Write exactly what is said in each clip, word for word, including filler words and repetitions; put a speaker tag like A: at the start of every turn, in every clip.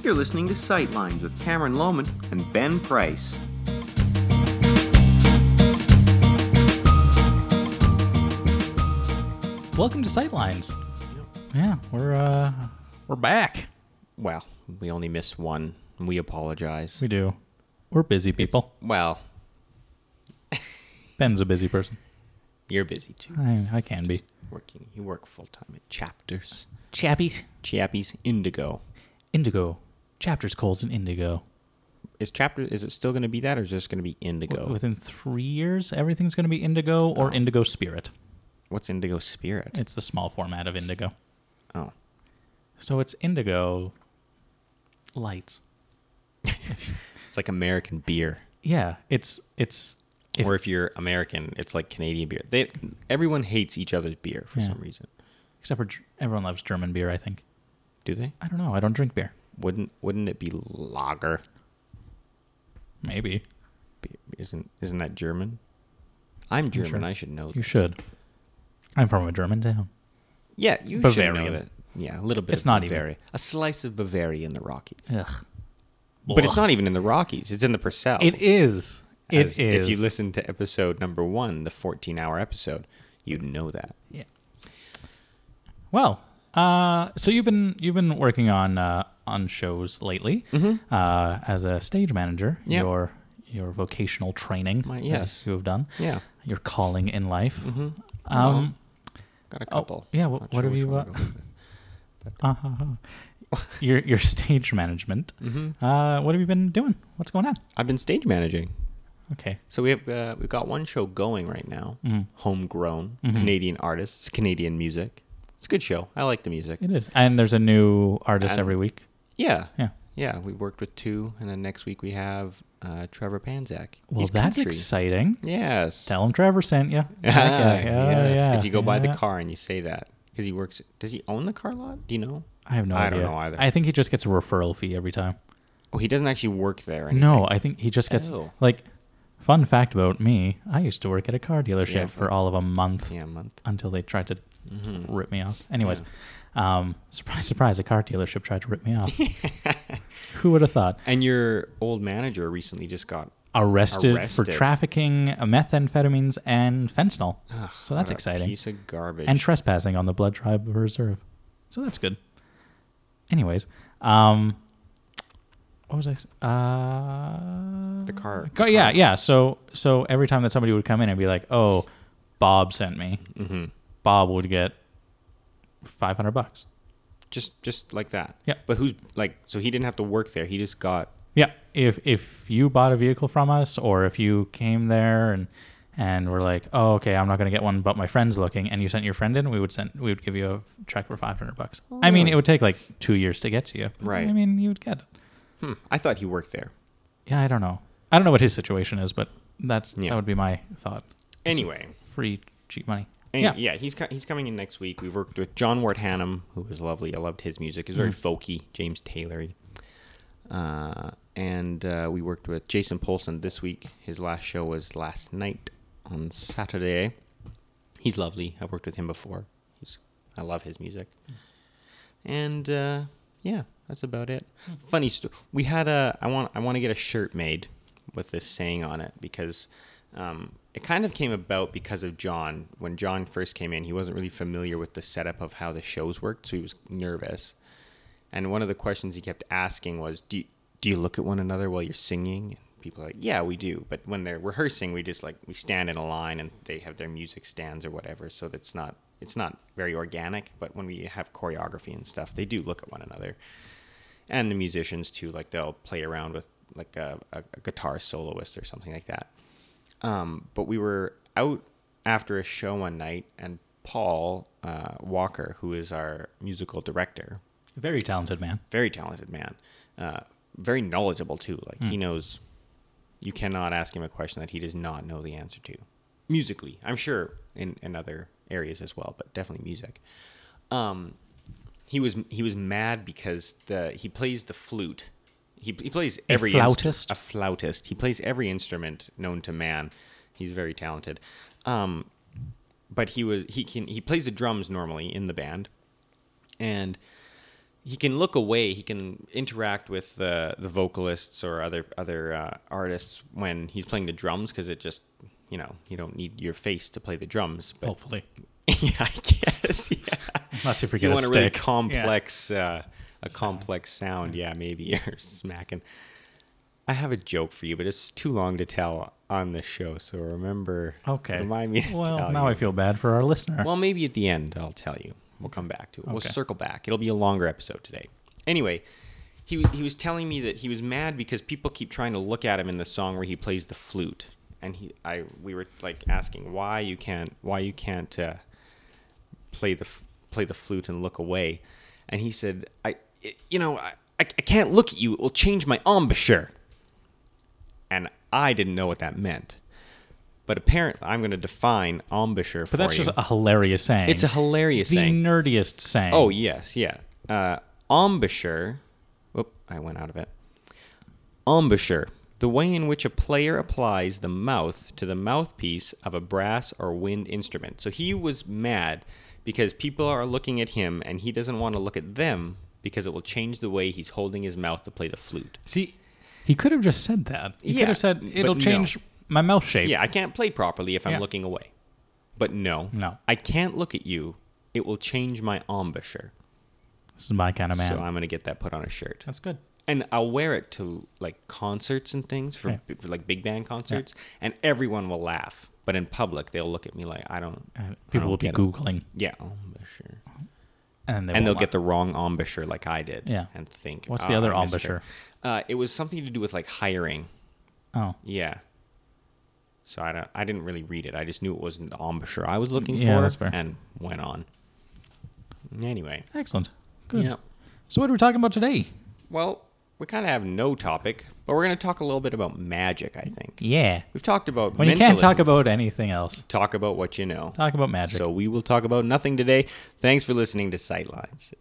A: You're listening to Sightlines with Cameron Lohman and Ben Price.
B: Welcome to Sightlines. Yeah, we're uh we're back.
A: Well, we only missed one. And we apologize.
B: We do. We're busy people.
A: It's, well,
B: Ben's a busy person.
A: You're busy too.
B: I I can be.
A: Working, you work full time at Chapters.
B: Chappies.
A: Chappies Indigo.
B: Indigo. Chapters, Coles, and Indigo.
A: Is Chapter? Is it still going to be that, or is it just going to be Indigo?
B: W- within three years, everything's going to be Indigo or
A: Oh.
B: Indigo Spirit.
A: What's Indigo Spirit?
B: It's the small format of Indigo.
A: Oh,
B: So it's Indigo Light.
A: it's like American beer.
B: Yeah, it's it's if,
A: or if you're American, it's like Canadian beer. They everyone hates each other's beer for
B: Yeah.
A: some reason.
B: except for G- everyone loves German beer. I think.
A: Do they?
B: I don't know. I don't drink beer.
A: Wouldn't Wouldn't it be lager?
B: Maybe
A: Be- Isn't Isn't that German? I'm German.
B: sure.
A: I should know.
B: you
A: That.
B: should. I'm from a German town.
A: Yeah, you should
B: Bavarian.
A: know that. Yeah, a little bit.
B: It's
A: of
B: not even-
A: Bavaria. A slice of Bavaria in the Rockies.
B: Ugh.
A: But it's
B: Ugh.
A: not even in the Rockies. It's in the Purcells.
B: It is. It
A: As-
B: is.
A: If you listen to episode number one, the fourteen-hour episode, you'd know that.
B: Yeah. Well, uh, so you've been you've been working on uh, on shows lately
A: Mm-hmm.
B: uh, as a stage manager.
A: Yeah.
B: Your your vocational training.
A: My-
B: that
A: yes.
B: you have done.
A: Yeah.
B: Your calling in life.
A: Mm-hmm.
B: Um.
A: Got a
B: Oh,
A: couple.
B: yeah. What,
A: Not
B: what
A: sure
B: have
A: which
B: you?
A: one
B: Uh,
A: to go with.
B: uh, your your stage management.
A: Mhm.
B: Uh, what have you been doing? What's going on?
A: I've been stage managing.
B: Okay.
A: So we have uh, we've got one show going right now.
B: Mhm.
A: Homegrown
B: Mhm.
A: Canadian artists, Canadian music. It's a good show. I like the music.
B: It is, and there's a new artist
A: And-
B: every week.
A: Yeah.
B: Yeah.
A: Yeah, we worked with two, and then next week we have uh, Trevor Panzak.
B: Well,
A: He's
B: that's
A: country.
B: exciting.
A: Yes.
B: Tell him Trevor sent you.
A: Ah, yes.
B: yeah.
A: If you go by the
B: yeah.
A: car and you say that, because he works, does he own the car lot? Do you know?
B: I have no
A: I
B: idea.
A: don't know either.
B: I think he just gets a referral fee every time.
A: Oh, he doesn't actually work there. Or
B: No,
A: anything.
B: I think he just gets
A: Oh.
B: like. Fun fact about me: I used to work at a car dealership
A: Yeah,
B: for
A: but-
B: all of a month
A: Yeah, a month.
B: until they tried to
A: Mhm.
B: rip me off. Anyways, um, surprise, surprise, a car dealership tried to rip me off. Who would have thought?
A: And your old manager recently just got.
B: Arrested, for
A: Arrested.
B: trafficking methamphetamines and fentanyl.
A: Ugh,
B: So that's
A: what a
B: exciting.
A: Piece of garbage.
B: And trespassing on the Blood Tribe Reserve. So that's good. Anyways, um, what was I? s- Uh,
A: The car-
B: Car,
A: the
B: yeah,
A: car-
B: yeah. So, so every time that somebody would come in and be like, "Oh, Bob sent me,"
A: hmm
B: Bob would get five hundred bucks.
A: Just, just like that.
B: Yeah.
A: But who's like? So he didn't have to work there. He just got.
B: Yeah, if if you bought a vehicle from us, or if you came there and and were like, "Oh, okay, I'm not going to get one, but my friend's looking," and you sent your friend in, we would send we would give you a check for five hundred bucks. I mean,
A: really?
B: it would take like two years to get to you. but,
A: Right.
B: I mean, you would get it.
A: Hmm. I thought he worked there.
B: Yeah, I don't know. I don't know what his situation is, but that's
A: Yeah.
B: that would be my thought.
A: Anyway.
B: Free cheap money.
A: And
B: yeah.
A: yeah, he's co- he's coming in next week. We've worked with John Ward Hannum, who was lovely. I loved his music. He's very
B: Mm.
A: folky, James Taylory. Uh, and uh, we worked with Jason Polson this week. His last show was last night on Saturday. He's lovely. I've worked with him before. He's I love his music. And uh, yeah, that's about it. Funny story. We had a. I want. I want to get a shirt made with this saying on it because. Um, it kind of came about because of John. When John first came in, he wasn't really familiar with the setup of how the shows worked, so he was nervous. And one of the questions he kept asking was, do you, do you look at one another while you're singing? And people are like, yeah, we do. But when they're rehearsing, we just like, we stand in a line and they have their music stands or whatever. So that's not, it's not very organic. But when we have choreography and stuff, they do look at one another. And the musicians too, like they'll play around with like a, a, a guitar soloist or something like that. Um, but we were out after a show one night, and Paul uh, Walker, who is our musical director,
B: Very talented man.
A: very talented man, uh, very knowledgeable too. Like
B: Mm.
A: he knows, you cannot ask him a question that he does not know the answer to. Musically, I'm sure in, in other areas as well, but definitely music. Um, he was he was mad because the he plays the flute. He he plays
B: A
A: every
B: flautist?
A: Instru- a flautist. He plays every instrument known to man. He's very talented. Um, but he was he can he plays the drums normally in the band, and he can look away. He can interact with the the vocalists or other other uh, artists when he's playing the drums, because it just, you know, you don't need your face to play the drums. But
B: Hopefully.
A: yeah, I guess. Yeah.
B: Unless you
A: If
B: forget
A: you
B: a
A: want a
B: stick.
A: really complex, uh, a complex sound, yeah, maybe you're smacking. I have a joke for you, but it's too long to tell on the show. So remember,
B: Okay.
A: remind me to
B: Well,
A: tell
B: now
A: you.
B: I feel bad for our listener.
A: Well, maybe at the end I'll tell you. We'll come back to it. We'll
B: Okay.
A: circle back. It'll be a longer episode today. Anyway, he he was telling me that he was mad because people keep trying to look at him in the song where he plays the flute, and he I we were like asking why you can't why you can't uh, play the f- play the flute and look away, and he said I you know I I can't look at you. It will change my embouchure. And I didn't know what that meant. But apparently, I'm going to define embouchure for
B: but that's
A: you.
B: just a hilarious saying.
A: It's a hilarious
B: the
A: saying.
B: nerdiest saying.
A: Oh, yes, yeah. Uh, embouchure. Whoop, I went out of it. Embouchure. The way in which a player applies the mouth to the mouthpiece of a brass or wind instrument. So he was mad because people are looking at him and he doesn't want to look at them because it will change the way he's holding his mouth to play the flute.
B: See, he could have just said that. He
A: Yeah,
B: could have said,
A: but
B: it'll
A: no.
B: change my mouth shape.
A: Yeah, I can't play properly if I'm
B: Yeah.
A: looking away. But no,
B: No.
A: I can't look at you. It will change my embouchure.
B: This is my kind of man.
A: So I'm going to get that put on a shirt.
B: That's good.
A: And I'll wear it to like concerts and things for,
B: Yeah.
A: b- for like big band concerts, and everyone will laugh. But in public, they'll look at me like I don't.
B: And
A: I
B: people
A: don't
B: will be
A: get it.
B: Googling.
A: Yeah, embouchure.
B: And, they
A: And they'll
B: won't
A: get the wrong embouchure like I did.
B: Yeah.
A: And think.
B: What's
A: "Oh,
B: the other
A: I missed
B: embouchure?
A: her." Uh, it was something to do with like hiring.
B: Oh.
A: Yeah. So I don't. I didn't really read it. I just knew it wasn't the embouchure I was looking
B: Yeah,
A: for,
B: that's fair.
A: and went on. Anyway.
B: Excellent. Good.
A: Yeah.
B: So what are we talking about today?
A: Well, we kind of have no topic, but we're going to talk a little bit about magic. I think
B: Yeah.
A: we've talked about
B: When you can't talk
A: mentalism.
B: about anything else,
A: talk about what you know.
B: talk about magic.
A: So we will talk about nothing today. Thanks for listening to Sightlines,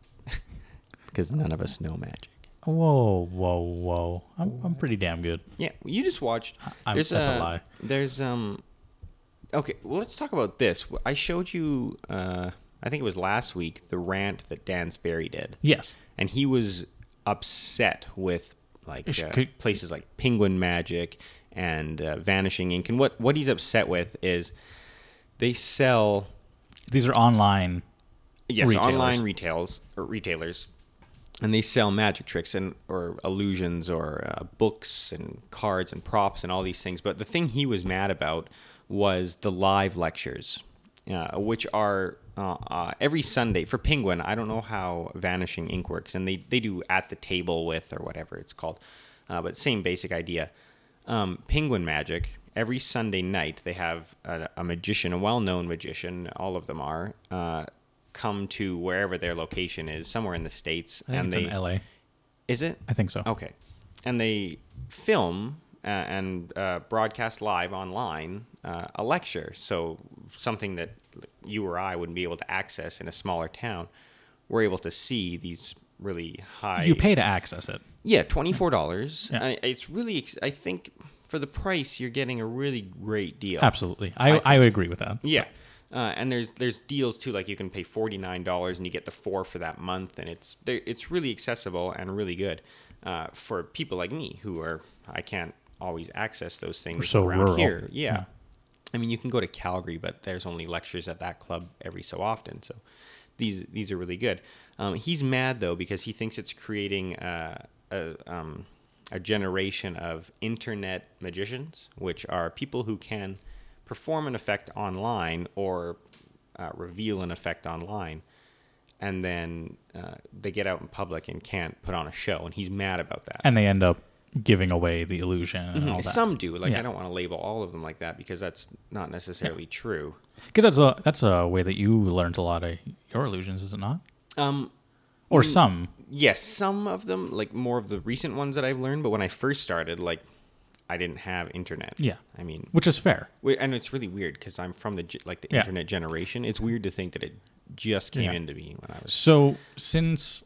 A: because none of us know magic.
B: Whoa, whoa, whoa! I'm I'm pretty damn good.
A: Yeah, you just watched.
B: I'm-
A: There's
B: that's a
A: uh,
B: lie.
A: There's um. Okay, well, let's talk about this. I showed you. Uh, I think it was last week. The rant that Dan Sperry did,
B: Yes.
A: and he was upset with like
B: Sh-
A: uh,
B: could-
A: places like Penguin Magic and uh, Vanishing Ink. And what what he's upset with is they sell
B: These are online.
A: yes
B: Retailers.
A: online retails or retailers. And they sell magic tricks and or illusions or uh, books and cards and props and all these things. But the thing he was mad about was the live lectures, uh, which are uh, uh, every Sunday for Penguin. I don't know how Vanishing Ink works, and they, they do at the table with or whatever it's called, uh, but same basic idea. Um, Penguin Magic, every Sunday night they have a, a magician, a well-known magician, all of them are, uh, come to wherever their location is, somewhere in the States.
B: I think
A: and
B: it's
A: they
B: in L A.
A: Is it?
B: I think so.
A: Okay. And they film uh, and uh, broadcast live online uh, a lecture. So something that you or I wouldn't be able to access in a smaller town. We're able to see these really high...
B: You pay to access it.
A: Yeah, twenty-four dollars.
B: Yeah.
A: I, it's really... ex- I think for the price, you're getting a really great deal.
B: Absolutely. I,
A: I
B: I, would agree with that.
A: Yeah. Uh, and there's there's deals too, like you can pay forty-nine dollars and you get the four for that month, and it's they're- it's really accessible and really good uh, for people like me who are I can't always access those things
B: We're so
A: around
B: rural.
A: here. Yeah.
B: Yeah.
A: I mean you can go to Calgary, but there's only lectures at that club every so often. So these these are really good. Um, he's mad though because he thinks it's creating uh, a um, a generation of internet magicians, which are people who can perform an effect online or uh, reveal an effect online, and then uh, they get out in public and can't put on a show, and he's mad about that.
B: And they end up giving away the illusion and all that.
A: Some do. Like
B: Yeah.
A: I don't want to label all of them like that because that's not necessarily true.
B: Because that's a that's a way that you learned a lot of your illusions, is it not?
A: Um,
B: Or some.
A: yes, some of them, like more of the recent ones that I've learned, but when I first started, like I didn't have internet.
B: Yeah.
A: I mean,
B: Which is fair.
A: Wait, and it's really weird because I'm from the ge- like the
B: Yeah.
A: internet generation. It's weird to think that it just came
B: Yeah.
A: into me when I was.
B: So since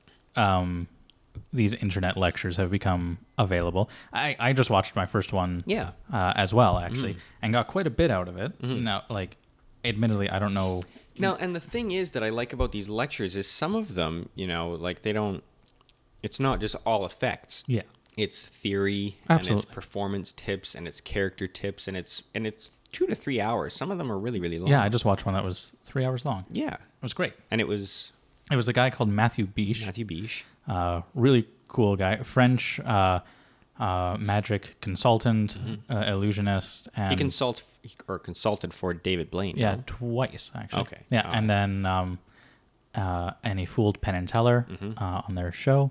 B: um, these internet lectures have become available, I, I just watched my first one
A: Yeah.
B: uh, as well, actually, and got quite a bit out of it. Now, like, admittedly, I don't know
A: Now, and the thing is that I like about these lectures is some of them, you know, like they don't, it's not just all effects.
B: Yeah.
A: It's theory
B: Absolutely.
A: and it's performance tips and it's character tips and it's and it's two to three hours. Some of them are really, really long.
B: Yeah, I just watched one that was three hours long.
A: Yeah.
B: It was great.
A: And it was
B: It was a guy called Matthew Biche.
A: Matthew Biche.
B: Uh, really cool guy. French uh, uh, magic consultant,
A: Mm-hmm.
B: uh, illusionist. And
A: He consults or consulted for David Blaine.
B: Yeah,
A: no?
B: twice, actually.
A: Okay.
B: Yeah,
A: All
B: and then um, uh, and he fooled Penn and Teller
A: Mm-hmm.
B: uh, on their show.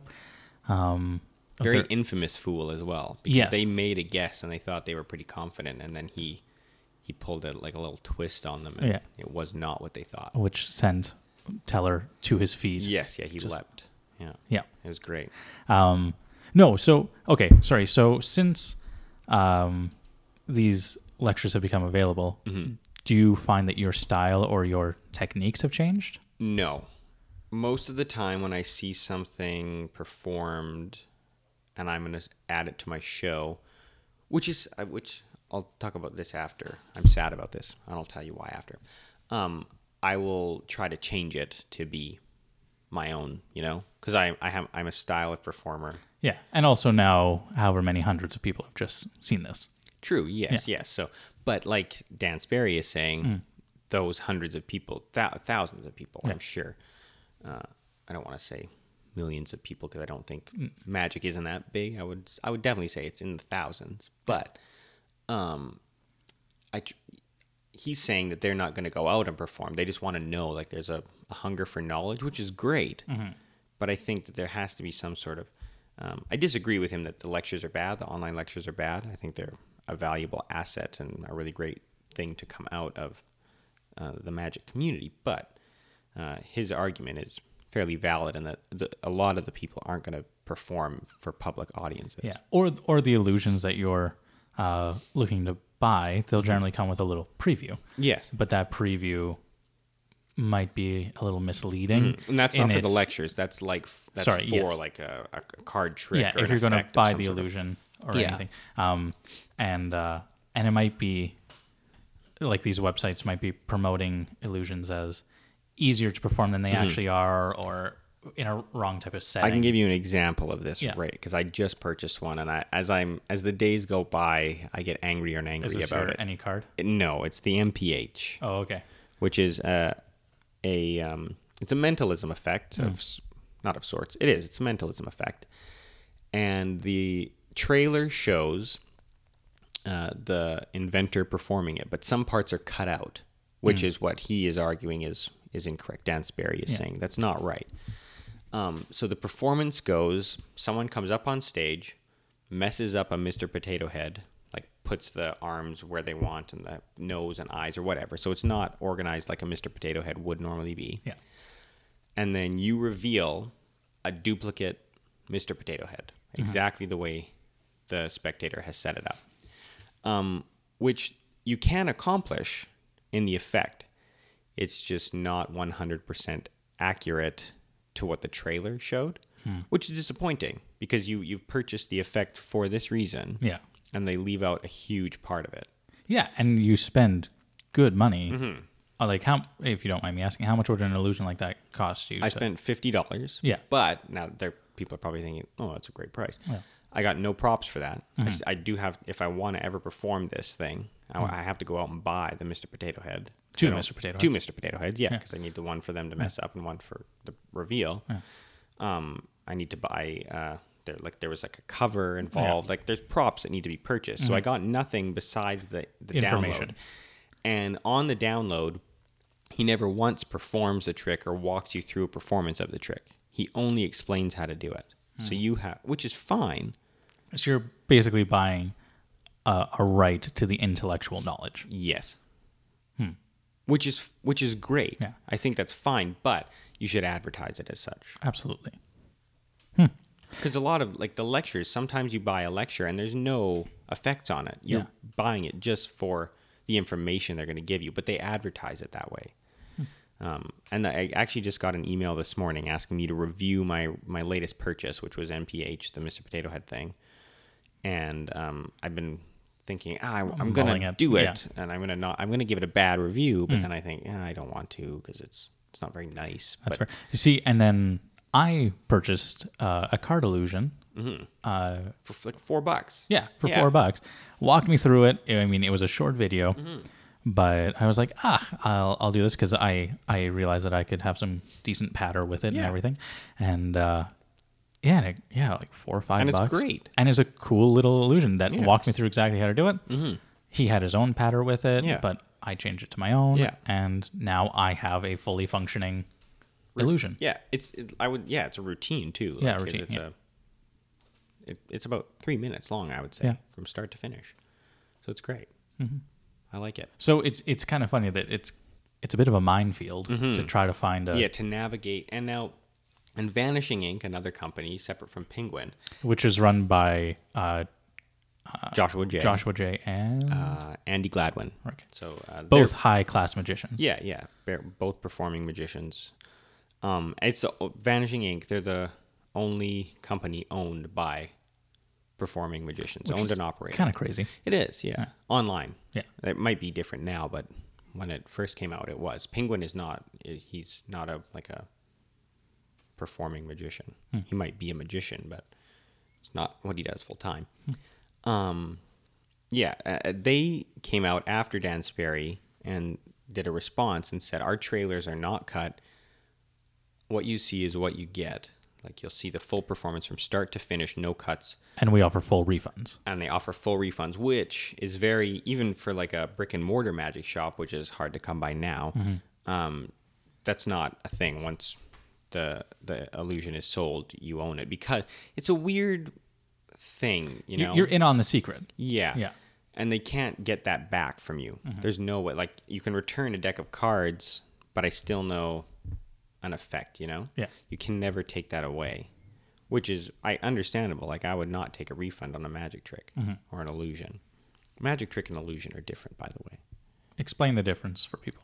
B: Um,
A: Very
B: their-
A: infamous fool as well. Because
B: Yes.
A: they made a guess and they thought they were pretty confident and then he he pulled a, like a little twist on them and
B: Yeah.
A: it was not what they thought.
B: which sent Teller to his feet.
A: Yes, yeah, he
B: Just-
A: leapt. Yeah.
B: Yeah.
A: It was great.
B: Um, no, so okay, sorry. So since um, these lectures have become available,
A: Mm-hmm.
B: do you find that your style or your techniques have changed?
A: No. Most of the time when I see something performed and I'm going to add it to my show, which is, uh, which I'll talk about this after. I'm sad about this. And I'll tell you why after. Um, I will try to change it to be my own, you know, because I, I have, I'm a stylist performer.
B: Yeah, and also now, however many hundreds of people have just seen this.
A: True. Yes. Yes. So, but like Dan Sperry is saying, those hundreds of people, thou- thousands of people,
B: Yeah.
A: I'm sure. Uh, I don't want to say millions of people because I don't think magic isn't that big. I would, I would definitely say it's in the thousands. But, um, I, tr- he's saying that they're not going to go out and perform. They just want to know. Like, there's a, a hunger for knowledge, which is great. But I think that there has to be some sort of. Um, I disagree with him that the lectures are bad. The online lectures are bad. I think they're a valuable asset and a really great thing to come out of uh, the magic community. But uh, his argument is fairly valid, and that the, a lot of the people aren't going to perform for public audiences.
B: Yeah, or or the illusions that you're uh, looking to buy, they'll generally come with a little preview.
A: Yes.
B: But that preview might be a little misleading.
A: Mm. And that's not
B: in
A: for the
B: its-
A: lectures. That's like f- that's
B: Sorry,
A: for
B: yes.
A: like a, a card trick.
B: Yeah,
A: or
B: if
A: an
B: you're going to
A: effect of
B: buy
A: some
B: the
A: sort of-
B: illusion or
A: Yeah.
B: anything, um, and uh, and it might be like these websites might be promoting illusions as easier to perform than they actually are, or in a wrong type of setting.
A: I can give you an example of this,
B: Yeah.
A: right? Because I just purchased one, and I, as I'm as the days go by, I get angrier and
B: Is
A: angry
B: this
A: about
B: your
A: it.
B: any card?
A: No, it's the M P H,
B: Oh, okay.
A: which is a a um, it's a mentalism effect of s- not of sorts. It is. It's a mentalism effect, and the trailer shows uh, the inventor performing it, but some parts are cut out, which is what he is arguing is is incorrect. Dan Sperry is
B: Yeah.
A: saying that's not right. Um, so the performance goes: someone comes up on stage, messes up a Mister Potato Head, like puts the arms where they want and the nose and eyes or whatever. So it's not organized like a Mister Potato Head would normally be.
B: Yeah.
A: And then you reveal a duplicate Mister Potato Head, exactly the way the spectator has set it up, um, which you can accomplish in the effect. It's just not one hundred percent accurate to what the trailer showed, which is disappointing because you, you've purchased the effect for this reason,
B: Yeah.
A: and they leave out a huge part of it.
B: Yeah, and you spend good money.
A: Mm-hmm.
B: Uh, Like how, if you don't mind me asking, how much would an illusion like that cost you?
A: I
B: to-
A: spent fifty dollars.
B: Yeah.
A: But now there people are probably thinking, oh, that's a great price.
B: Yeah.
A: I got no props for that. I
B: Mm-hmm.
A: s I I, do have, if I want to ever perform this thing, I, I have to go out and buy the Mister Potato Head.
B: Two
A: I don't-
B: Mister Potato
A: Two
B: Heads.
A: Mister Potato Heads, yeah,
B: Yeah.
A: because I need the one for them to mess up and one for the reveal.
B: Yeah.
A: Um, I need to buy, uh, there like there was like a cover involved. Like there's props that need to be purchased. So I got nothing besides the, the
B: Mm-hmm. Information.
A: download. And on the download, he never once performs the trick or walks you through a performance of the trick. He only explains how to do it. So
B: Hmm.
A: you have, which is fine.
B: So you're basically buying a, a right to the intellectual knowledge.
A: Yes. Which is which is great.
B: Hmm. Yeah.
A: I think that's fine, but you should advertise it as such.
B: Absolutely.
A: Because a lot of like the lectures, sometimes you buy a lecture and there's no effects on it. You're
B: Yeah.
A: buying it just for the information they're going to give you, but they advertise it that way. Um, and I actually just got an email this morning asking me to review my my latest purchase, which was M P H, the Mister Potato Head thing. And um, I've been thinking, ah, I, I'm
B: Mulling
A: gonna
B: it,
A: do it,
B: yeah.
A: and I'm gonna not, I'm gonna give it a bad review, but
B: Mm.
A: then I think, yeah, I don't want to because it's it's not very nice.
B: That's
A: but
B: fair. You see, and then I purchased uh, a card illusion. Uh,
A: for f- like four bucks.
B: yeah, for
A: Yeah.
B: four bucks. Walked me through it. I mean, it was a short video,
A: Mm-hmm.
B: but I was like, ah, I'll I'll do this because I I realized that I could have some decent patter with it and
A: Yeah.
B: everything, and uh, yeah, and it, yeah, like four or five
A: And it's
B: bucks.
A: great.
B: And it's a cool little illusion that
A: Yeah.
B: walked me through exactly how to do it. Mm-hmm. He had his own patter with it,
A: Yeah.
B: but I changed it to my own,
A: Yeah.
B: and now I have a fully functioning illusion.
A: Yeah, it's it, I would yeah, it's a routine too.
B: Yeah,
A: Like,
B: routine,
A: It's
B: yeah.
A: a it, it's about three minutes long, I would say,
B: Yeah.
A: from start to finish. So it's great.
B: Mm-hmm.
A: I like it.
B: So it's it's kind of funny that it's it's a bit of a minefield to try to find a
A: Yeah, to navigate and now, and Vanishing Ink, another company separate from Penguin,
B: which is run by uh,
A: Joshua J.
B: Joshua J. and
A: uh, Andy Gladwin.
B: Okay.
A: So uh,
B: both
A: they're-
B: high class magicians.
A: Yeah, yeah, they're both performing magicians. Um, it's the, Vanishing Ink. They're the only company owned by performing magicians,
B: Which
A: owned
B: is
A: and operated.
B: Kind of crazy.
A: It is, yeah. Online.
B: Yeah.
A: It might be different now, but when it first came out, it was. Penguin is not. He's not a like a performing magician.
B: Hmm.
A: He might be a magician, but it's not what he does full time. Um, yeah, uh, they came out after Dan Sperry and did a response and said our trailers are not cut. What you see is what you get. Like you'll see the full performance from start to finish, no cuts.
B: And we offer full refunds.
A: And they offer full refunds, which is very, even for like a brick and mortar magic shop, which is hard to come by now. Um, that's not a thing. Once the the illusion is sold, you own it, because it's a weird thing, you know.
B: You're in on the secret.
A: Yeah.
B: Yeah.
A: And they can't get that back from you. There's no way. Like you can return a deck of cards, but I still know an effect, you know.
B: Yeah.
A: You can never take that away, which is I understandable. Like I would not take a refund on a magic trick or an illusion. Magic trick and illusion are different, by the way.
B: Explain the difference for people.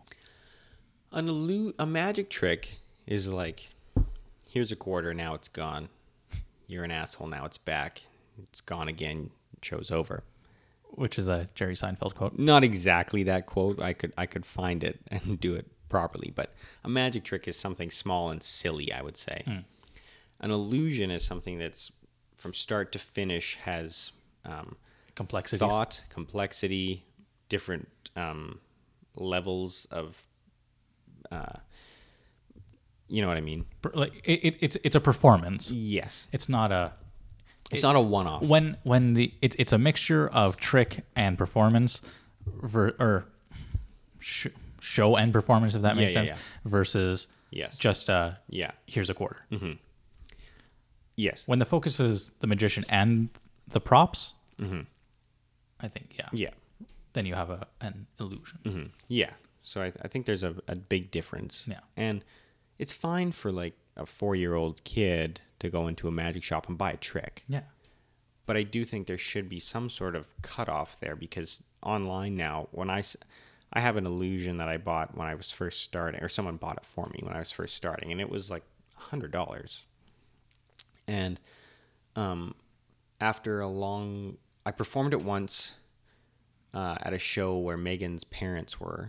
A: An illu- a magic trick is like, here's a quarter, now it's gone. You're an asshole, now it's back. It's gone again. Show's over.
B: Which is a Jerry Seinfeld quote.
A: Not exactly that quote. I could I could find it and do it properly, but a magic trick is something small and silly, I would say.
B: Mm.
A: An illusion is something that's from start to finish has um,
B: Complexities.
A: thought, complexity, different um, levels of, uh, you know what I mean?
B: Per- Like it, it, it's it's a performance.
A: Yes.
B: It's not a
A: It's not a one-off.
B: when when the it's it's a mixture of trick and performance, ver, or sh- show and performance, if that makes
A: Yeah, yeah,
B: sense, versus
A: Yes.
B: just uh
A: Yeah.
B: here's a quarter.
A: Yes.
B: When the focus is the magician and the props, I think yeah,
A: Yeah.
B: then you have a an illusion.
A: Hmm. Yeah. So I, I think there's a, a big difference.
B: Yeah.
A: And it's fine for like a four-year-old kid to go into a magic shop and buy a trick.
B: Yeah,
A: But I do think there should be some sort of cutoff there, because online now, when I, s- I have an illusion that I bought when I was first starting, or someone bought it for me when I was first starting, and it was like one hundred dollars. And um, after a long, I performed it once uh, at a show where Megan's parents were,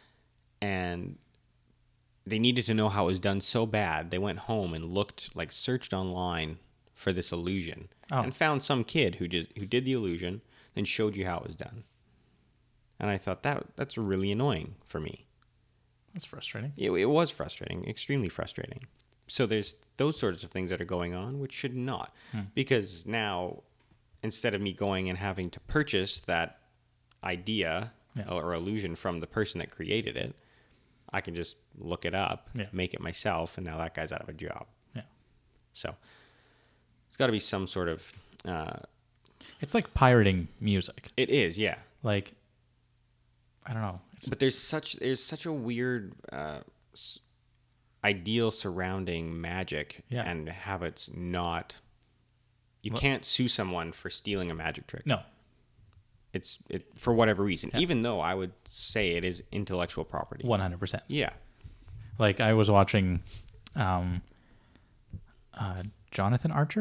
A: and they needed to know how it was done so bad, they went home and looked, like searched online for this illusion,
B: Oh.
A: and found some kid who just who did the illusion, then showed you how it was done. And I thought that that's really annoying for me.
B: that's frustrating.
A: It, it was frustrating, extremely frustrating. So there's those sorts of things that are going on, which should not, because now instead of me going and having to purchase that idea
B: Yeah.
A: or illusion from the person that created it, I can just look it up,
B: Yeah.
A: make it myself, and now that guy's out of a job.
B: Yeah,
A: So there's got to be some sort of. Uh,
B: it's like pirating music.
A: it is, yeah.
B: Like I don't know. It's
A: But there's such there's such a weird uh, s- ideal surrounding magic,
B: Yeah.
A: and how it's not. You
B: Well-
A: can't sue someone for stealing a magic trick.
B: no.
A: It's it for whatever reason. Even though I would say it is intellectual property.
B: one hundred percent.
A: Yeah.
B: Like I was watching um, uh, Jonathan Archer. Is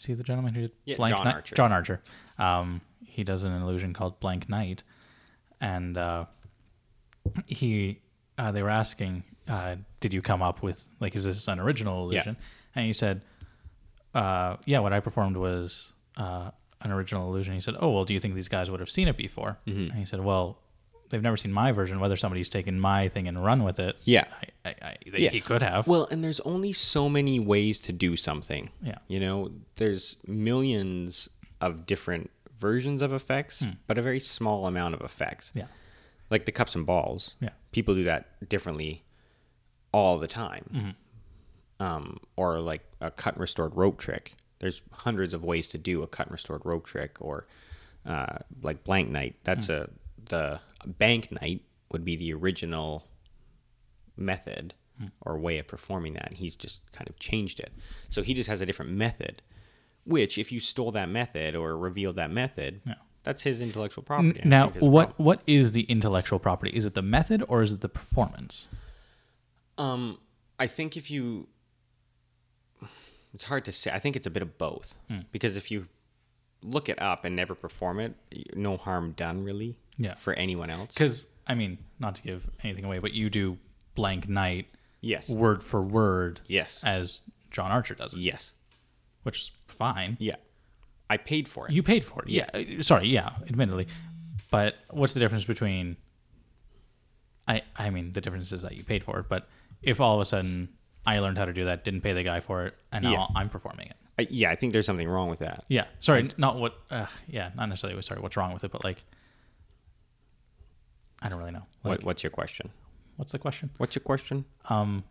B: is he the gentleman who did
A: Yeah,
B: Blank
A: John
B: Knight?
A: Archer.
B: John Archer. Um, he does an illusion called Blank Knight, and uh, he uh, they were asking, uh, "Did you come up with like is this an original illusion?"
A: Yeah.
B: And he said, uh, "Yeah, what I performed was uh, an original illusion." He said, "Oh well, do you think these guys would have seen it before?"
A: Mm-hmm.
B: And he said, "Well, they've never seen my version. Whether somebody's taken my thing and run with it,
A: Yeah.
B: I, I, I, they,
A: Yeah.
B: he could have."
A: Well, and there's only so many ways to do something.
B: Yeah.
A: You know, there's millions of different versions of effects, but a very small amount of effects.
B: Yeah.
A: Like the cups and balls.
B: Yeah.
A: People do that differently all the time.
B: Mm-hmm.
A: Um, or like a cut and restored rope trick. There's hundreds of ways to do a cut and restored rope trick, or uh, like Blank Knight. That's mm. a the Bank Knight would be the original method mm. or way of performing that. And he's just kind of changed it. So he just has a different method, which if you stole that method or revealed that method, yeah. that's his intellectual property.
B: N- now, what what is the intellectual property? Is it the method or is it the performance?
A: Um, I think if you, it's hard to say. I think it's a bit of both mm. because if you look it up and never perform it, no harm done really.
B: Yeah.
A: For anyone else.
B: Because I mean, not to give anything away, but you do Blank Knight.
A: Yes.
B: Word for word.
A: Yes.
B: As John Archer does it.
A: Yes.
B: Which is fine.
A: Yeah. I paid for it.
B: You paid for it. Yeah. yeah. Sorry. Yeah. Admittedly, but what's the difference between? I I mean, the difference is that you paid for it, but if all of a sudden I learned how to do that, didn't pay the guy for it, and now yeah. I'm performing it.
A: I, yeah, I think there's something wrong with that.
B: Yeah. Sorry, I, not what. Uh, yeah, not necessarily. Sorry, what's wrong with it, but like, I don't really know. Like,
A: what, what's your question?
B: What's the question?
A: What's your question?
B: Um,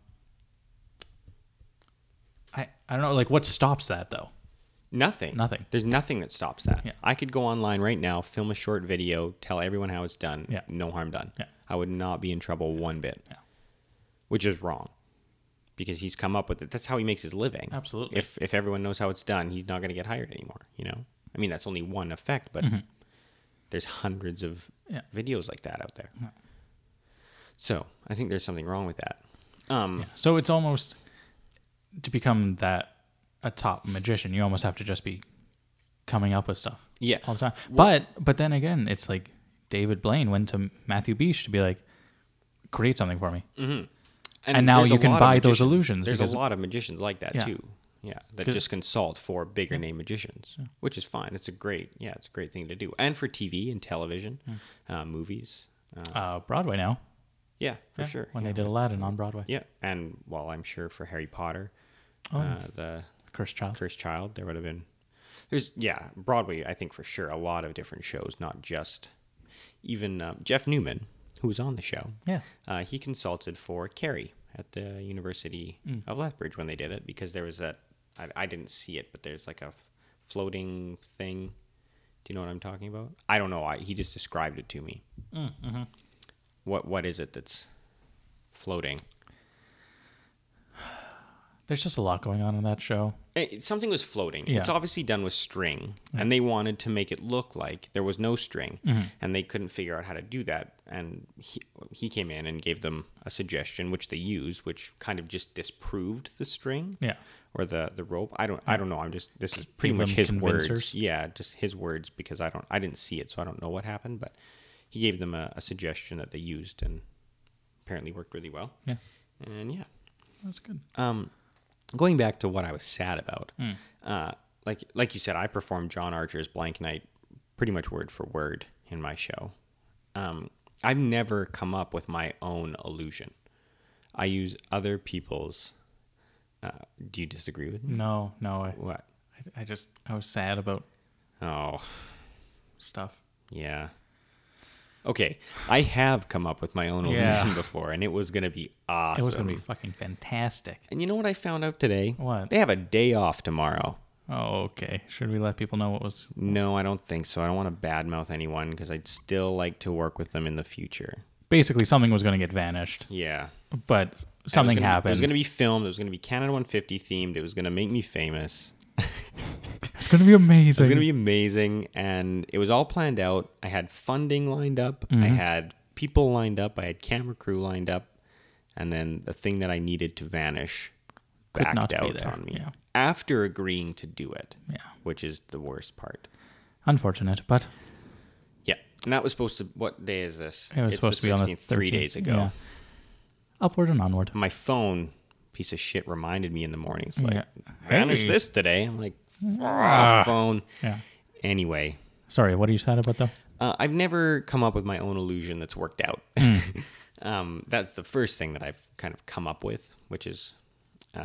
B: I I don't know. Like, what stops that though?
A: Nothing.
B: Nothing.
A: There's nothing that stops that.
B: Yeah.
A: I could go online right now, film a short video, tell everyone how it's done.
B: Yeah.
A: No harm done.
B: Yeah.
A: I would not be in trouble one bit.
B: Yeah.
A: Which is wrong. Because he's come up with it. That's how he makes his living.
B: Absolutely.
A: If if everyone knows how it's done, he's not going to get hired anymore. You know. I mean, that's only one effect, but
B: mm-hmm.
A: there's hundreds of
B: yeah.
A: videos like that out there.
B: Yeah.
A: So I think there's something wrong with that. Um,
B: yeah. So it's almost to become that a top magician, you almost have to just be coming up with stuff.
A: Yeah.
B: All the time.
A: Well,
B: but but then again, it's like David Blaine went to Matthew Beach to be like, create something for me.
A: Mm-hmm.
B: And, and now you can buy those illusions.
A: There's a lot of magicians like that
B: yeah.
A: too. Yeah, that just consult for bigger yeah. name magicians, yeah. which is fine. It's a great, yeah, it's a great thing to do, and for T V and television, yeah. uh, movies,
B: uh, uh, Broadway now.
A: Yeah, for
B: yeah,
A: sure.
B: When
A: yeah.
B: they did Aladdin on Broadway.
A: Yeah, and well, I'm sure for Harry Potter,
B: oh,
A: uh, the
B: Cursed Child.
A: Cursed Child, there would have been. There's yeah, Broadway. I think for sure a lot of different shows, not just even uh, Jeff Newman, who was on the show.
B: Yeah,
A: uh, he consulted for Carrie at the University mm. of Lethbridge when they did it, because there was that, I, I didn't see it, but there's like a f- floating thing. Do you know what I'm talking about? I don't know. I, he just described it to me.
B: Mm, mm-hmm.
A: What What is it that's floating?
B: There's just a lot going on in that show.
A: It, something was floating.
B: Yeah.
A: It's obviously done with string,
B: yeah.
A: and they wanted to make it look like there was no string,
B: mm-hmm.
A: and they couldn't figure out how to do that. And he, he came in and gave them a suggestion, which they used, which kind of just disproved the string,
B: yeah,
A: or the, the rope. I don't I don't know. I'm just this is pretty
B: Give
A: much his
B: convincers.
A: words. Yeah, just his words, because I don't I didn't see it, so I don't know what happened. But he gave them a, a suggestion that they used, and apparently worked really well.
B: Yeah,
A: and yeah,
B: that's good.
A: Um. Going back to what I was sad about,
B: mm.
A: uh, like like you said, I performed John Archer's Blank Knight pretty much word for word in my show. Um, I've never come up with my own illusion. I use other people's. Uh, do you disagree with me?
B: No, no. I,
A: what?
B: I, I just I was sad about.
A: Oh,
B: stuff.
A: Yeah. Okay, I have come up with my own illusion yeah. before, and it was going to be awesome.
B: It was going to be fucking fantastic.
A: And you know what I found out today?
B: What?
A: They have a day off tomorrow.
B: Oh, okay. Should we let people know what was...
A: No, I don't think so. I don't want to badmouth anyone, because I'd still like to work with them in the future.
B: Basically, something was going to get vanished.
A: Yeah.
B: But something
A: it
B: happened.
A: Be, it was going to be filmed. It was going to be Canada one fifty themed. It was going to make me famous.
B: It's going to be amazing.
A: It was going to be amazing, and it was all planned out. I had funding lined up. Mm-hmm. I had people lined up. I had camera crew lined up. And then the thing that I needed to vanish
B: Could
A: backed
B: not be
A: out
B: there.
A: on me
B: Yeah.
A: after agreeing to do it,
B: Yeah.
A: which is the worst part.
B: Unfortunate, but
A: Yeah, and that was supposed to. What day is this?
B: it was
A: It's
B: supposed to be on the
A: sixteenth, three
B: thirteenth.
A: days ago.
B: Yeah. Upward and onward.
A: My phone, piece of shit, reminded me in the morning. It's like,
B: Yeah.
A: vanish
B: Hey.
A: this today. I'm like,
B: Ah.
A: ah, phone.
B: Yeah.
A: Anyway,
B: Sorry, what are you sad about though?
A: uh, I've never come up with my own illusion that's worked out.
B: Mm.
A: um, that's the first thing that I've kind of come up with, which is uh,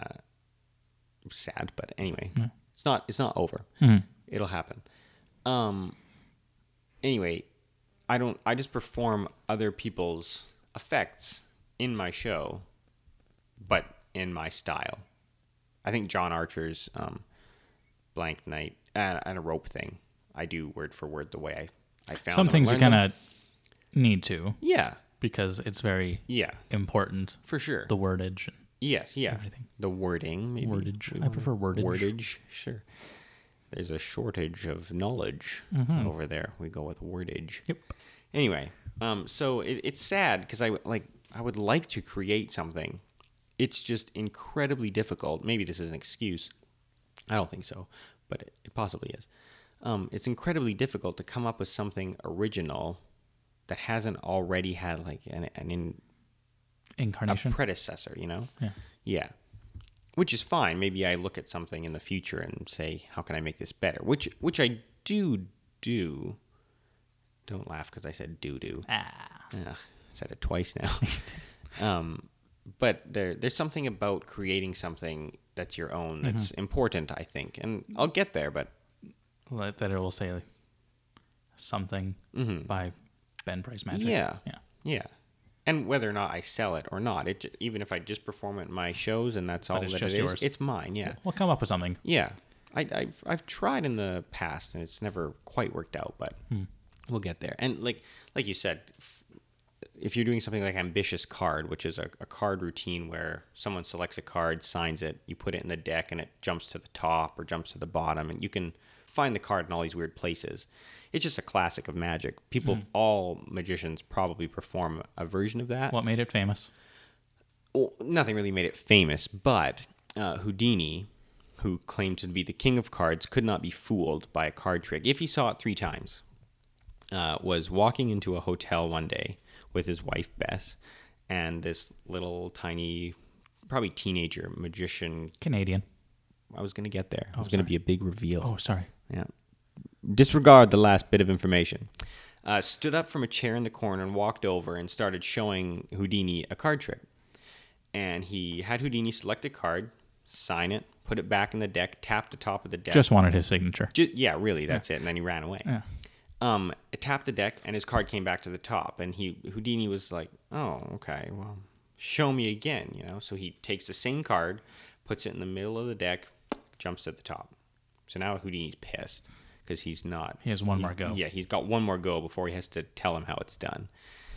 A: sad. But anyway,
B: Yeah.
A: it's not. It's not over.
B: Mhm.
A: It'll happen. Um. Anyway, I don't. I just perform other people's effects in my show, but in my style. I think John Archer's um, Blank Night and, and a rope thing, I do word for word the way I, I found
B: Some
A: them.
B: things you
A: Learned them.
B: kind of need to
A: Yeah,
B: because it's very
A: yeah,
B: important.
A: for sure.
B: The wordage. And
A: yes, yeah.
B: everything.
A: The wording, maybe.
B: Wordage.
A: We
B: I
A: wanna-
B: prefer wordage.
A: Wordage, sure. There's a shortage of knowledge
B: Mhm.
A: over there. We go with wordage.
B: Yep.
A: Anyway, um, so it, it's sad because I w- like I would like to create something. It's just incredibly difficult. Maybe this is an excuse. I don't think so, but it, it possibly is. Um, it's incredibly difficult to come up with something original that hasn't already had like an, an in, a
B: Incarnation.
A: predecessor. You know?
B: Yeah.
A: Yeah. Which is fine. Maybe I look at something in the future and say, how can I make this better? Which which I do do. Don't laugh because I said do-do.
B: Ah.
A: Ugh, I said it twice now. um, but there there's something about creating something that's your own that's
B: Mm-hmm.
A: important, I think. And I'll get there, but
B: Like that it will say like, something
A: mhm.
B: by Ben Price Magic.
A: Yeah.
B: Yeah.
A: yeah. And whether or not I sell it or not, it j- even if I just perform it in my shows and that's all
B: it's
A: that
B: just
A: it is,
B: yours.
A: it's mine, yeah.
B: We'll come up with something.
A: Yeah, I, I've I've tried in the past and it's never quite worked out, but
B: Hmm.
A: we'll get there. And like like you said, f- if you're doing something like Ambitious Card, which is a, a card routine where someone selects a card, signs it, you put it in the deck, and it jumps to the top or jumps to the bottom, and you can find the card in all these weird places. It's just a classic of Magic. People,
B: Hmm.
A: all magicians, probably perform a version of that.
B: What made it famous?
A: Well, nothing really made it famous, but uh, Houdini, who claimed to be the king of cards, could not be fooled by a card trick. If he saw it three times, uh, was walking into a hotel one day with his wife, Bess, and this little tiny, probably teenager magician.
B: Canadian.
A: I was going to get there. It
B: Oh,
A: was going to
B: sorry.
A: be a big reveal.
B: Oh, sorry.
A: Yeah. Disregard the last bit of information. Uh, stood up from a chair in the corner and walked over and started showing Houdini a card trick. And he had Houdini select a card, sign it, put it back in the deck, tap the top of the deck.
B: Just wanted his signature.
A: Ju- yeah, really, that's it. And then he ran away.
B: Yeah.
A: Um, it tapped the deck, and his card came back to the top. And he Houdini was like, "Oh, okay, well, show me again," you know. So he takes the same card, puts it in the middle of the deck, jumps to the top. So now Houdini's pissed because he's not.
B: He has one
A: he's-
B: more go.
A: Yeah, he's got one more go before he has to tell him how it's done.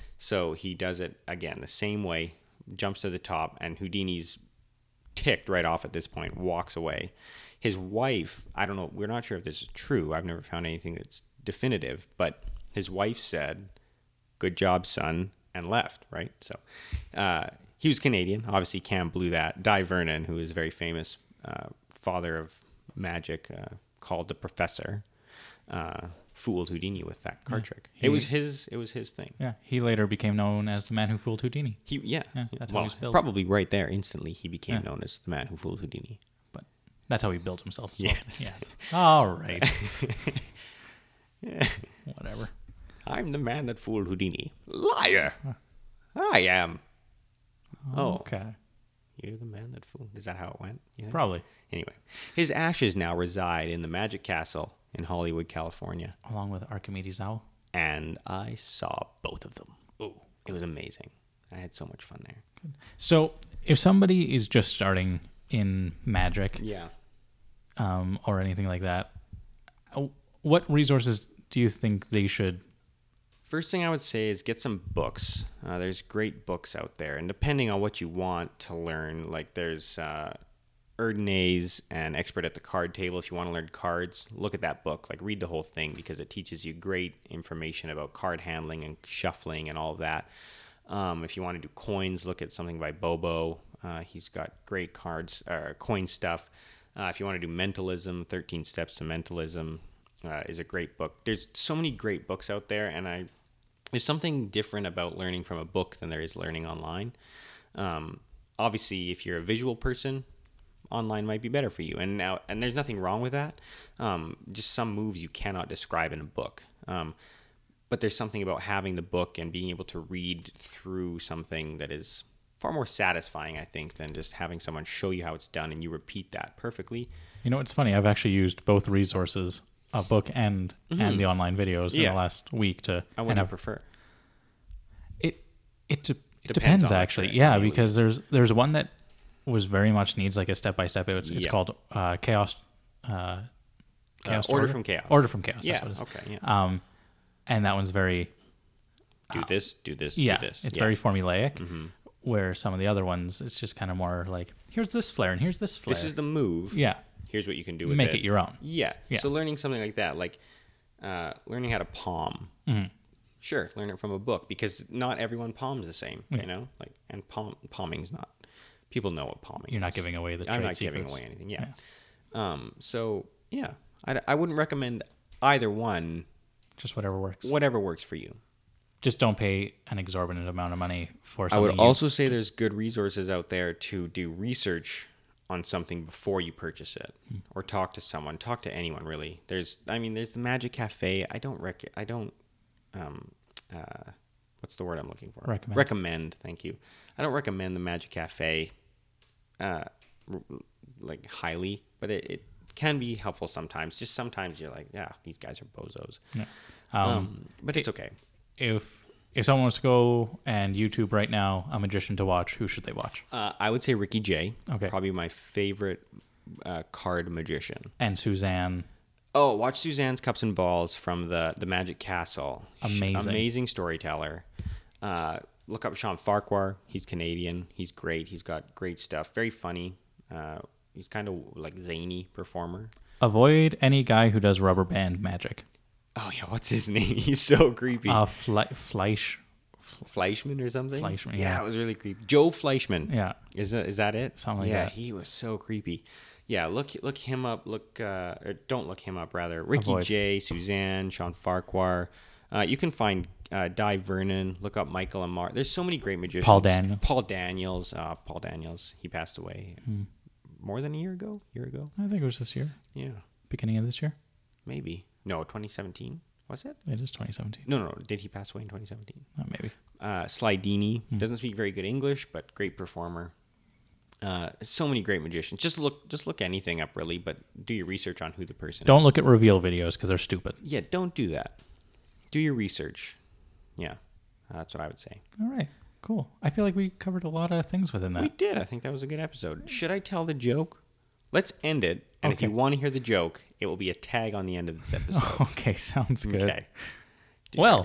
A: So he does it again the same way, jumps to the top, and Houdini's ticked right off at this point, walks away. His wife, I don't know, we're not sure if this is true. I've never found anything that's definitive, but his wife said, "Good job, son," and left, right? So uh, he was Canadian. Obviously, Cam blew that. Di Vernon, who is very famous uh, father of magic, uh, called the professor, uh, fooled Houdini with that card
B: Yeah.
A: trick.
B: He-
A: it was his. It was his thing.
B: Yeah. He later became known as the man who fooled Houdini.
A: He, yeah,
B: Yeah, that's how
A: well,
B: he's built.
A: probably right there instantly he became
B: Yeah.
A: known as the man who fooled Houdini.
B: But that's how he built himself. So,
A: Yes.
B: yes. All right. Whatever.
A: I'm the man that fooled Houdini. Liar! I am. Oh.
B: Okay.
A: You're the man that fooled. Is that how it went? Yeah.
B: Probably.
A: Anyway, his ashes now reside in the Magic Castle in Hollywood, California.
B: Along with Archimedes' owl.
A: And I saw both of them. Oh, it was amazing. I had so much fun there.
B: So if somebody is just starting in magic
A: Yeah.
B: um, or anything like that, uh, what resources do you think they should?
A: First thing I would say is get some books. Uh, there's great books out there. And depending on what you want to learn, like there's uh, Erdnase and Expert at the Card Table. If you want to learn cards, look at that book. Like read the whole thing because it teaches you great information about card handling and shuffling and all of that. Um, if you want to do coins, look at something by Bobo. Uh, he's got great cards, uh, coin stuff. Uh, if you want to do mentalism, thirteen Steps to Mentalism uh, is a great book. There's so many great books out there, and I there's something different about learning from a book than there is learning online. Um, obviously, if you're a visual person, online might be better for you, and now and there's nothing wrong with that. Um, just some moves you cannot describe in a book. Um, but there's something about having the book and being able to read through something that is far more satisfying, I think, than just having someone show you how it's done and you repeat that perfectly.
B: You know, it's funny. I've actually used both resources, a book and
A: Mm-hmm.
B: and the online videos
A: Yeah.
B: in the last week to.
A: I would
B: and I've-
A: prefer.
B: It it, de- it
A: Depends
B: depends,
A: on what
B: actually.
A: you're-
B: Yeah,
A: what you
B: because there's there's one that was very much needs like a step by step. It's it's
A: Yeah.
B: called uh, Chaos. Uh, Chaos to
A: Order from Chaos.
B: Order from Chaos.
A: Yeah.
B: That's what it is.
A: Okay. Yeah.
B: Um, and that one's very
A: do this. Do this.
B: yeah.
A: Do this.
B: It's
A: yeah.
B: very formulaic.
A: Mm-hmm.
B: Where some of the other ones, it's just kind of more like here's this flare and here's this flare.
A: This is the move.
B: yeah.
A: Here's what you can do with
B: Make
A: it.
B: it your own.
A: Yeah.
B: Yeah.
A: So learning something like that, like uh, learning how to palm.
B: Mm-hmm.
A: Sure, learn it from a book because not everyone palms the same.
B: Yeah.
A: You know, like and palm palming's not. People know what palming.
B: You're not
A: is.
B: giving away the
A: I'm
B: trade
A: not giving
B: secrets.
A: away anything. Yeah. Um. So yeah, I, I wouldn't recommend either one.
B: Just whatever works.
A: Whatever works for you.
B: Just don't pay an exorbitant amount of money for
A: I
B: something.
A: would
B: you-
A: also say there's good resources out there to do research on something before you purchase it,
B: Hmm.
A: or talk to someone, talk to anyone really. There's, I mean, there's the Magic Cafe. I don't rec, I don't, um, uh, what's the word I'm looking for?
B: Recommend.
A: Recommend. Thank you. I don't recommend the Magic Cafe, uh, r- like highly, but it, it can be helpful sometimes. Just sometimes you're like, yeah, these guys are bozos.
B: Yeah.
A: Um,
B: Um,
A: but it's okay.
B: if if someone wants to go and YouTube right now a magician to watch, who should they watch?
A: Uh, I would say Ricky Jay.
B: Okay.
A: Probably my favorite uh, card magician.
B: And Suzanne.
A: Oh, watch Suzanne's Cups and Balls from the, the Magic Castle. Sh-
B: Amazing.
A: Amazing storyteller. Uh, look up Sean Farquhar. He's Canadian. He's great. He's got great stuff. Very funny. Uh, he's kind of like zany performer.
B: Avoid any guy who does rubber band magic.
A: Oh, yeah. What's his name? He's so creepy.
B: Uh, Fle- Fleisch.
A: Fleischman or something?
B: Fleischman,
A: Yeah,
B: yeah.
A: it was really creepy. Joe Fleischman.
B: Yeah.
A: Is that is that it?
B: Something like
A: yeah,
B: that.
A: he was so creepy. Yeah, look look him up. Look, uh, or don't look him up. Rather, Ricky
B: Avoid.
A: Jay, Suzanne, Sean Farquhar. Uh, you can find uh, Di Vernon. Look up Michael Amar. There's so many great magicians.
B: Paul Daniels.
A: Paul Daniels. Uh, Paul Daniels. He passed away more than a year ago. Year ago.
B: I think it was this year.
A: Yeah,
B: Beginning of this year.
A: maybe. No, twenty seventeen. Was it?
B: It is twenty seventeen.
A: No, no, no. Did he pass away in twenty seventeen?
B: Uh, maybe.
A: Uh, Slidini
B: Hmm.
A: doesn't speak very good English, but great performer. Uh, so many great magicians. Just look, just look anything up, really. But do your research on who the person
B: Don't
A: is.
B: look at reveal videos because they're stupid.
A: Yeah, don't do that. Do your research. Yeah, that's what I would say.
B: All right. Cool. I feel like we covered a lot of things within that.
A: We did. I think that was a good episode. Should I tell the joke? Let's end it. And if
B: Okay.
A: you want to hear the joke, it will be a tag on the end of this episode.
B: Okay. Sounds good.
A: Okay.
B: Well,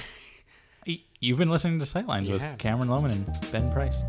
B: y- you've been listening to Sightlines
A: You
B: with
A: have.
B: Cameron Lohman and Ben Price.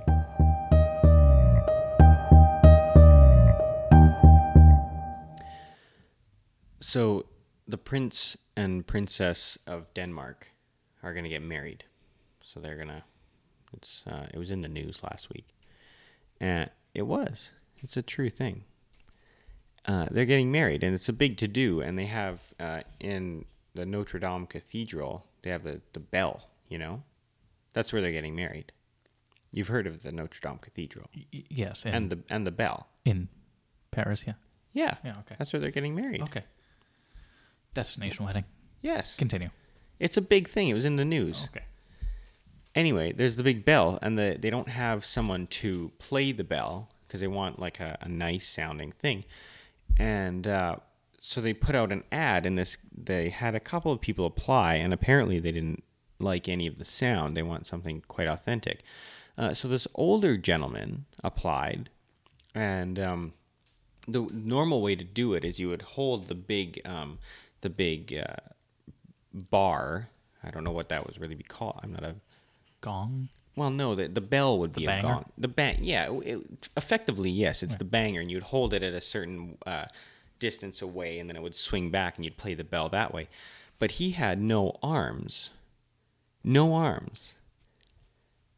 A: So the prince and princess of Denmark are going to get married. So they're going to, it's, uh, it was in the news last week. And it was, it's a true thing. Uh, they're getting married and it's a big to-do. And they have, uh, in the Notre Dame Cathedral, they have the, the bell, you know? That's where they're getting married. You've heard of the Notre Dame Cathedral
B: Y- yes. In,
A: and the, and the bell.
B: in Paris, yeah.
A: Yeah.
B: Yeah, okay.
A: That's where they're getting married.
B: Okay. Destination wedding.
A: Yes.
B: Continue.
A: It's a big thing. It was in the news.
B: Okay.
A: Anyway, there's the big bell, and the they don't have someone to play the bell because they want like a, a nice sounding thing, and uh, so they put out an ad, and this they had a couple of people apply, and apparently they didn't like any of the sound. They want something quite authentic. Uh, so this older gentleman applied, and um, the normal way to do it is you would hold the big um, the big uh, bar. I don't know what that would really be called. I'm not a
B: Gong.
A: well, no, the the bell would be a
B: banger?
A: gong. The bang, yeah, it, effectively, yes, it's the banger, and you'd hold it at a certain uh, distance away, and then it would swing back, and you'd play the bell that way. But he had no arms, no arms,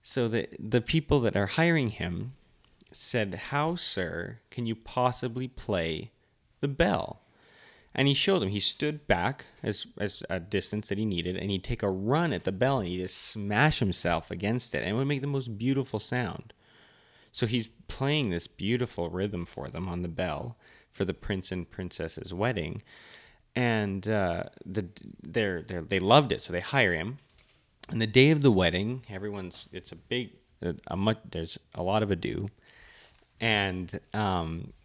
A: So the the people that are hiring him said, "How, sir, can you possibly play the bell?" And he showed them. He stood back as as a distance that he needed, and he'd take a run at the bell, and he'd just smash himself against it, and it would make the most beautiful sound. So he's playing this beautiful rhythm for them on the bell for the prince and princess's wedding, and uh, the they're, they're they loved it, so they hire him. And the day of the wedding, everyone's it's a big a, a much there's a lot of ado, and um.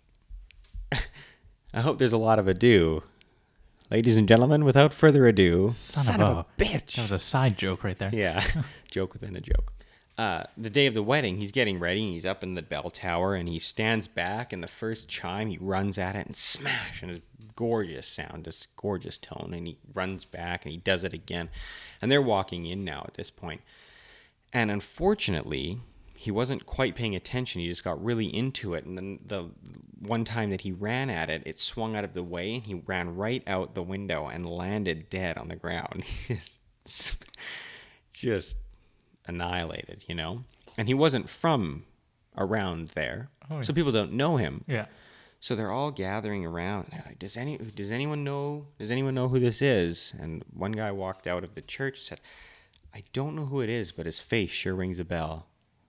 A: I hope there's a lot of ado. Ladies and gentlemen, without further ado...
B: Son,
A: son
B: of,
A: of
B: a,
A: a bitch!
B: That was a side joke right there.
A: Yeah, joke within a joke. Uh, the day of the wedding, he's getting ready, and he's up in the bell tower, and he stands back, and the first chime, he runs at it, and smash, and a gorgeous sound, just gorgeous tone, and he runs back, and he does it again. And they're walking in now at this point. And unfortunately... he wasn't quite paying attention. He just got really into it. And then the one time that he ran at it, it swung out of the way, and he ran right out the window and landed dead on the ground. Just, just annihilated, you know? And he wasn't from around there. Oh, yeah. So people don't know him.
B: Yeah.
A: So they're all gathering around. They're like, does any does anyone know does anyone know who this is? And one guy walked out of the church and said, I don't know who it is, but his face sure rings a bell.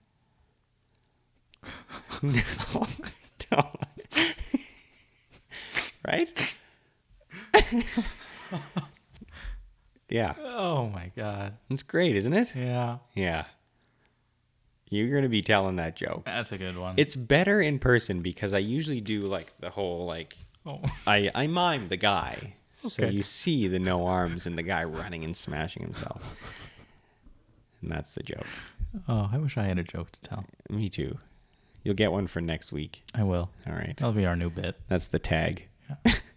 A: No, don't. Right? Yeah.
B: Oh my God.
A: It's great, isn't it?
B: Yeah.
A: Yeah. You're going to be telling that joke.
B: That's a good one.
A: It's better in person because I usually do like the whole like,
B: oh.
A: I, I mime the guy. Okay. So
B: Okay.
A: you see the no arms and the guy running and smashing himself. And that's the joke.
B: Oh, I wish I had a joke to tell.
A: Me too. You'll get one for next week.
B: I will.
A: All right.
B: That'll be our new bit.
A: That's the tag.
B: Yeah.